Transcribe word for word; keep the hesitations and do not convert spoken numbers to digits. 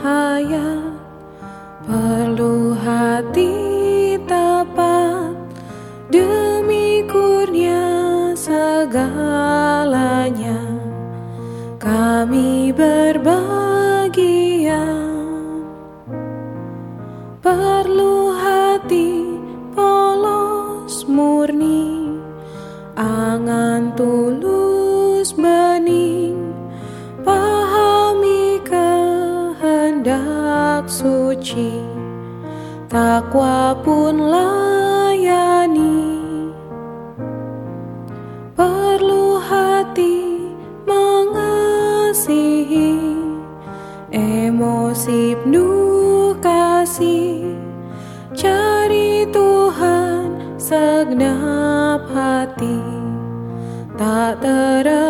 hayat, perlu hati tepat demi kurnia segalanya. Kami berbahagia, perlu hati polos murni, angan tulus bening, pahami kehendak suci, takwa pun layani. Perlu hati mengasihi, emosi penuh kasih, cari Tuhan segenap hati, tak ter